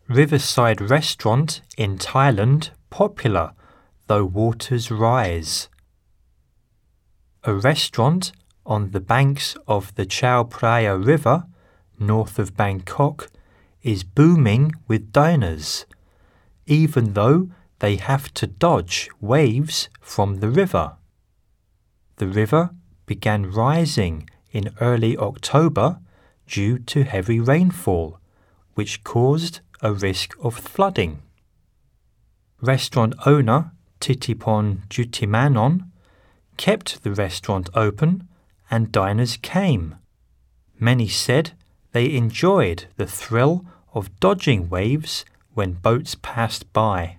Riverside restaurant in Thailand popular, though waters rise. A restaurant on the banks of the Chao Phraya River, north of Bangkok, is booming with diners, even though they have to dodge waves from the river. The river began rising in early October due to heavy rainfall, which caused a risk of flooding. Restaurant owner Titipon Jutimanon kept the restaurant open and diners came. Many said they enjoyed the thrill of dodging waves when boats passed by.